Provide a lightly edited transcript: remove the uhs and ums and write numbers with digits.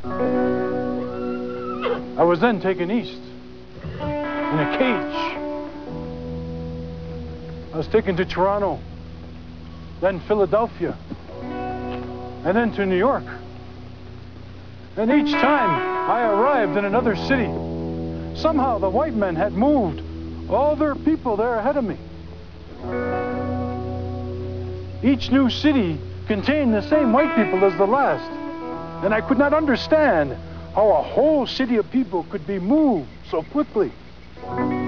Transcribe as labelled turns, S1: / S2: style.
S1: I was then taken east in a cage. I was taken to Toronto, then Philadelphia, and then to New York. And each time I arrived in another city, somehow the white men had moved all their people there ahead of me. Each new city contained the same white people as the last, and I could not understand how a whole city of people could be moved so quickly.